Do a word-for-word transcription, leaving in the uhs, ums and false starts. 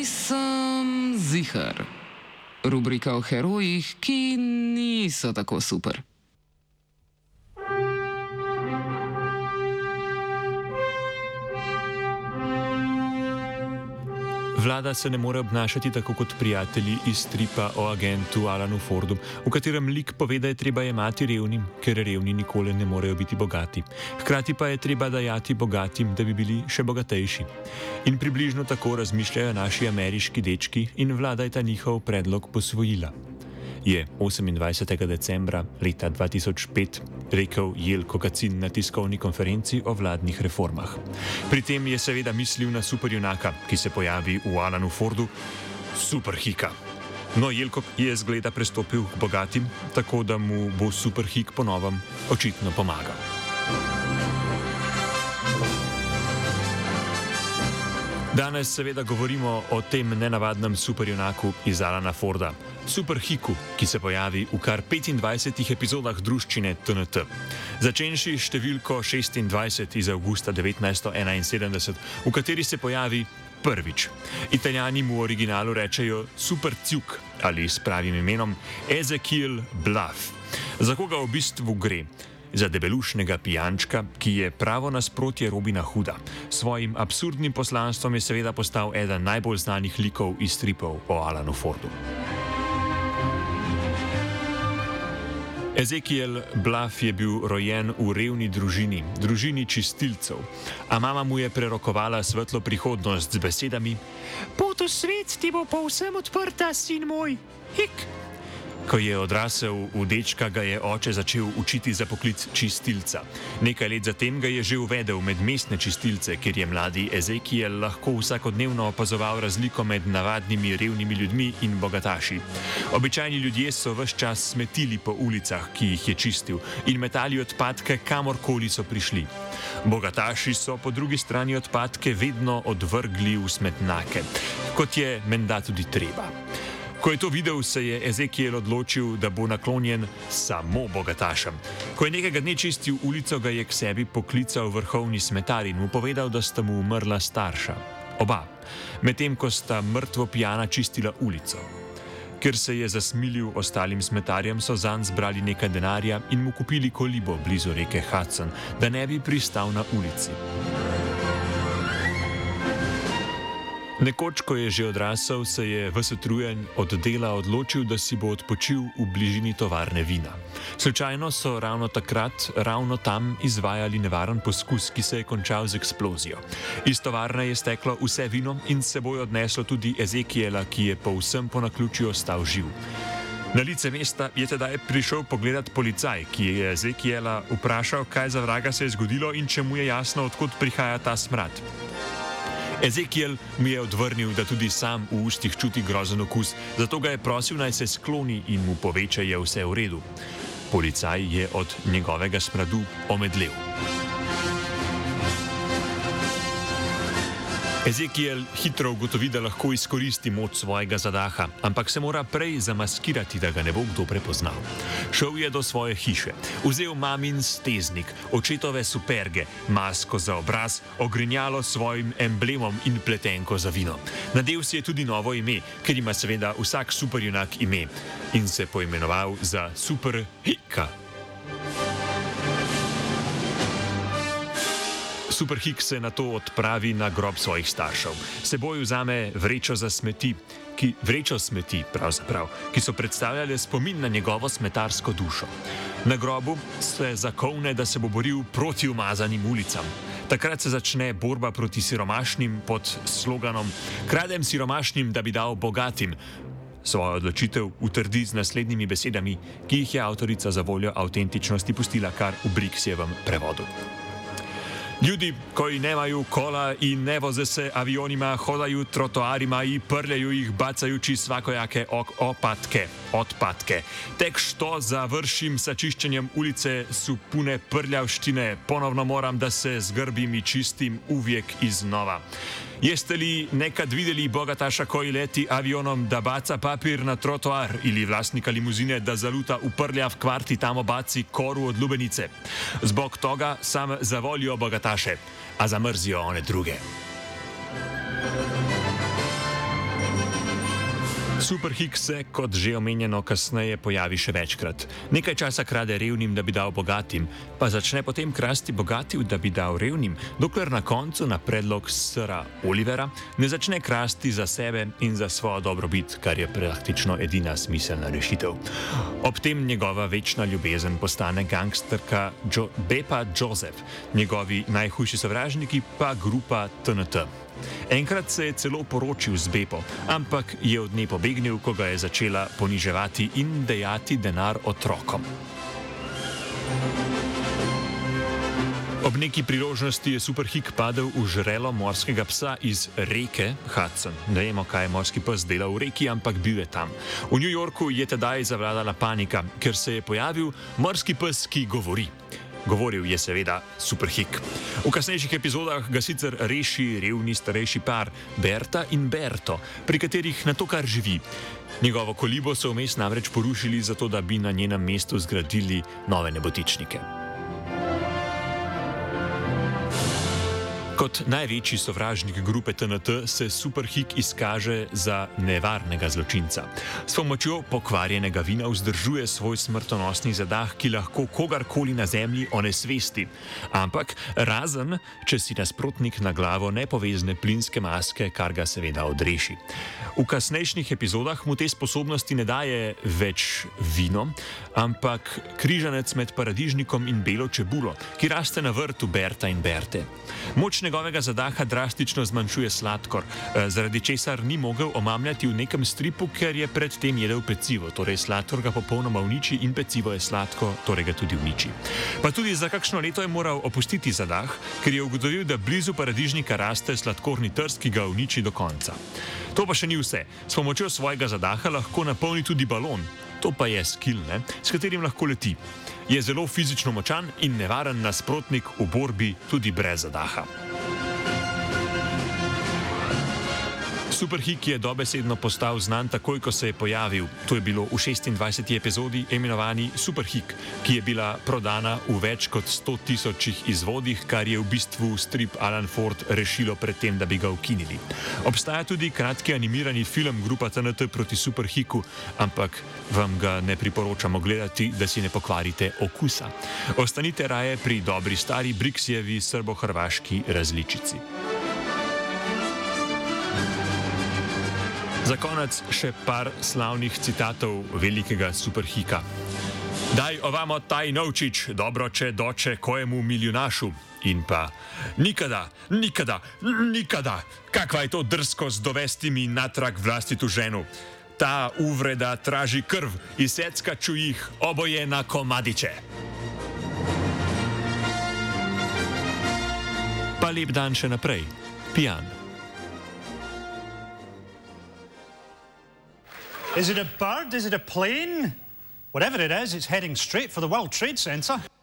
Nisem zihar. Rubrika o herojih, ki niso tako super. Vlada se ne more obnašati tako kot prijatelji iz stripa o agentu Alanu Fordu, v katerem lik pove, da je treba jemati revnim, ker revni nikoli ne morejo biti bogati. Hkrati pa je treba dajati bogatim, da bi bili še bogatejši. In približno tako razmišljajo naši ameriški dečki in vlada je ta njihov predlog posvojila. Je osemindvajsetega decembra leta dva tisoč pet rekel Jelko Kacin na tiskovni konferenci o vladnih reformah. Pri tem je seveda mislil na superjunaka, ki se pojavi v Alanu Fordu, Superhika. No, Jelko je zgleda prestopil k bogatim, tako da mu bo Superhik po novem očitno pomagal. Danes seveda govorimo o tem nenavadnem superjunaku iz Alana Forda, Superhiku, ki se pojavi v kar petindvajsetih epizodah druščine T N T. Začenši številko šestindvajset iz avgusta devetnajststo enainsedemdeset, v kateri se pojavi prvič. Italijani mu v originalu rečejo Supercuk ali s pravim imenom Ezekiel Bluff. Za koga v bistvu gre? Za debelušnega pijančka, ki je pravo nasprotje Robina Hooda. Svojim absurdnim poslanstvom je seveda postal eden najbolj znanih likov iz stripov o Alanu Fordu. Ezekiel Bluff je bil rojen v revni družini, družini čistilcev, a mama mu je prerokovala svetlo prihodnost z besedami: "Pot v svet ti bo povsem odprta, sin moj, hik." Ko je odrasel v dečka, ga je oče začel učiti za poklic čistilca. Nekaj let zatem ga je že uvedel med mestne čistilce, kjer je mladi Ezekiel lahko vsakodnevno opazoval razliko med navadnimi revnimi ljudmi in bogataši. Običajni ljudje so ves čas smetili po ulicah, ki jih je čistil, in metali odpadke kamorkoli so prišli. Bogataši so po drugi strani odpadke vedno odvrgli v smetnake, kot je menda tudi treba. Ko je to videl, se je Ezekiel odločil, da bo naklonjen samo bogatašem. Ko je nekega dne čistil ulico, ga je k sebi poklical vrhovni smetar in mu povedal, da sta mu umrla starša. Oba, medtem ko sta mrtvo pijana čistila ulico. Ker se je zasmilil ostalim smetarjem, so zanj zbrali nekaj denarja in mu kupili kolibo blizu reke Hudson, da ne bi pristal na ulici. Nekoč, ko je že odrasel, se je ves utrujen od dela odločil, da si bo odpočil v bližini tovarne vina. Slučajno so ravno takrat, ravno tam izvajali nevaren poskus, ki se je končal z eksplozijo. Iz tovarne je steklo vse vino in s seboj odneslo tudi Ezekiela, ki je povsem po naključju ostal živ. Na lice mesta je tedaj prišel pogledat policaj, ki je Ezekiela vprašal, kaj za vraga se je zgodilo in če mu je jasno, odkot prihaja ta smrad. Ezekiel mu je odvrnil, da tudi sam v ustih čuti grozen okus, zato ga je prosil, naj se skloni in mu pove, če je vse v redu. Policaj je od njegovega smradu omedlel. Ezekiel hitro ugotovi, da lahko izkoristi moč svojega zadaha, ampak se mora prej zamaskirati, da ga ne bo kdo prepoznal. Šel je do svoje hiše, vzel mamin steznik, očetove superge, masko za obraz, ogrinjalo s svojim emblemom in pletenko za vino. Nadel si je tudi novo ime, ker ima seveda vsak superjunak ime, in se poimenoval za Superhika. Superhik se nato odpravi na grob svojih staršev. Seboj vzame vrečo za smeti, ki, vrečo smeti pravzaprav, ki so predstavljale spomin na njegovo smetarsko dušo. Na grobu se zakovne, da se bo boril proti umazanim ulicam. Takrat se začne borba proti siromašnim pod sloganom "Kradem siromašnim, da bi dal bogatim". Svojo odločitev utrdi z naslednjimi besedami, ki jih je avtorica za voljo avtentičnosti pustila kar v Brixjevem prevodu. Ljudi, koji nemaju kola i ne voze se avionima, hodaju trotoarima i prljaju ih bacajući svakojake ok opatke, otpatke. Tek što završim sa čišćenjem ulice su pune prljavštine, ponovno moram da se zgrbim i čistim uvijek iznova. Jeste li nekad vidjeli bogataša koji leti avionom da baca papir na trotoar ili vlasnika limuzine da zaluta u prljav kvart i tamo baci koru od lubenice? Zbog toga sam zavolio bogataše, a zamrzio one druge. Superhik se, kot že omenjeno, kasneje pojavi še večkrat. Nekaj časa krade revnim, da bi dal bogatim, pa začne potem krasti bogatim, da bi dal revnim, dokler na koncu na predlog sira Olivera ne začne krasti za sebe in za svojo dobrobit, kar je praktično edina smiselna rešitev. Ob tem njegova večna ljubezen postane gangsterka jo Bepa Joseph, njegovi najhujši sovražniki pa grupa T N T. Enkrat se je celo poročil z Bepo, ampak je od nje pobegnil, ko ga je začela poniževati in dajati denar otrokom. Ob neki priložnosti je Superhik padel v žrelo morskega psa iz reke Hudson. Ne vemo, kaj je morski pes delal v reki, ampak bil je tam. V New Yorku je tedaj zavladala panika, ker se je pojavil morski pes, ki govori. Govoril je seveda Superhik. V kasnejših epizodah ga sicer reši revni starejši par Berta in Berto, pri katerih na to kar živi. Njegovo kolibo so vmes namreč porušili, zato da bi na njenem mestu zgradili nove nebotičnike. Kot največji sovražnik grupe T N T se Superhik izkaže za nevarnega zločinca. S pomočjo pokvarjenega vina vzdržuje svoj smrtonosni zadah, ki lahko kogarkoli na zemlji onesvesti. Ampak razen, če si nasprotnik na glavo ne povezne plinske maske, kar ga seveda odreši. V kasnejših epizodah mu te sposobnosti ne daje več vino, ampak križanec med paradižnikom in belo čebulo, ki raste na vrtu Berta in Berte. Moč njegovega zadaha drastično zmanjšuje sladkor, zaradi česar ni mogel omamljati v nekem stripu, ker je predtem jedel pecivo, torej sladkor ga popolnoma uniči in pecivo je sladko, torej ga tudi uniči. Pa tudi za kakšno leto je moral opustiti zadah, ker je ugotovil, da blizu paradižnika raste sladkorni trst, ki ga uniči do konca. To pa še ni vse. S pomočjo svojega zadaha lahko napolni tudi balon. To pa je skill, ne? S katerim lahko leti. Je zelo fizično močan in nevaren nasprotnik v borbi tudi brez zadaha. Superhik je dobesedno postal znan takoj, ko se je pojavil. To je bilo v šestindvajseti epizodi imenovani Superhik, ki je bila prodana v več kot sto tisočih izvodih, kar je v bistvu strip Alan Ford rešilo pred tem, da bi ga ukinili. Obstaja tudi kratki animirani film grupa T N T proti Superhiku, ampak vam ga ne priporočamo gledati, da si ne pokvarite okusa. Ostanite raje pri dobri stari Brixijevi srbo-hrvaški različici. Za konec še par slavnih citatov velikega Superhika. Daj ovamo taj novčič, dobro če doče kojemu milijonašu. In pa, nikada, nikada, nikada, kakva je to drskost dovesti mi natrag vlastitu ženu. Ta uvreda traži krv, izsecka ću jih oboje na komadiće. Pa lep dan še naprej, pijan. Is it a bird? Is it a plane? Whatever it is, it's heading straight for the World Trade Center.